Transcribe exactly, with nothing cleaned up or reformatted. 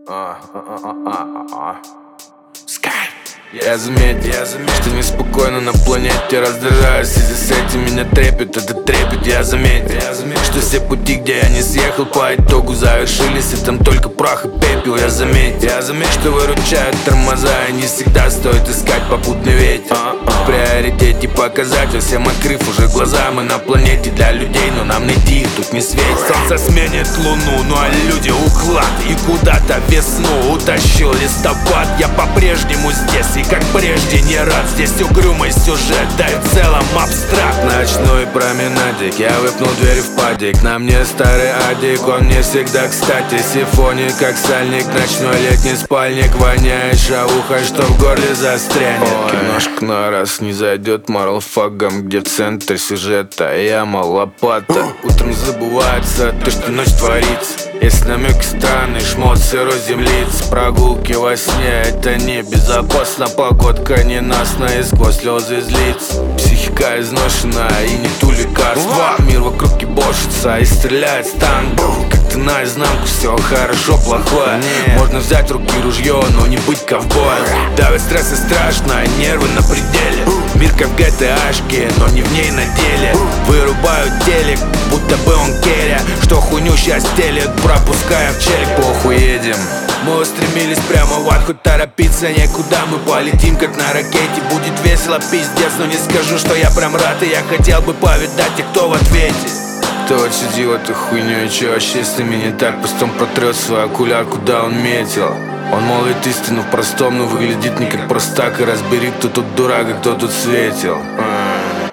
А, а, а, а, а. Скай. Я заметил, я заметил, что неспокойно на планете. Раздражаюсь, и за этим меня трепет, этот трепет. Я заметил, я заметил, что все пути, где я не съехал, по итогу завершились, и там только прах и пепел. Я заметил, я заметил, что выручают тормоза, и не всегда стоит искать попутный ветер. В приоритете показать во всем открыв уже глаза. Мы на планете для людей, но нам найти их тут не светит. Солнце сменит луну, ну а люди уклад. И куда-то весну утащил листопад. Я по-прежнему здесь, и как прежде не рад. Здесь угрюмый сюжет, да и в целом абстракт. Ночной променадик, я выпнул дверь в падик. На мне старый адик, он мне всегда кстати. Сифоник, как сальник, ночной летний спальник. Воняет шавухой, что в горле застрянет. Киношка на раз не зайдет марлфагом, где в центре сюжета яма лопата. Утром забывается то, что ночь творится. Есть намеки странный, шмот сырой землиц. Прогулки во сне, это небезопасно. Погодка ненастная, сквозь слезы из лиц. Психика изношена и не ту лекарства. Мир вокруг кибошится и стреляет с танков. Как ты наизнанку, все хорошо, плохое. Можно взять в руки ружье, но не быть ковбоем. Давит стресс и страшно, нервы на пределе. Мир как в ГТАшке, но не в ней на деле. Вырубают телек, будто бы он керя. Что хуйню щас телет, пропуская в челик. Похуй, едем. Мы устремились прямо в ад, хоть торопиться некуда. Мы полетим как на ракете, будет весело, пиздец. Но не скажу, что я прям рад, и я хотел бы повидать тех, кто в ответе. Кто отсидел эту хуйню и че вообще с ними не так? Пустом протрет свой окуляр, куда он метил. Он молвит истину в простом, но выглядит не как простак. И разбери, кто тут дурак, а кто тут светил.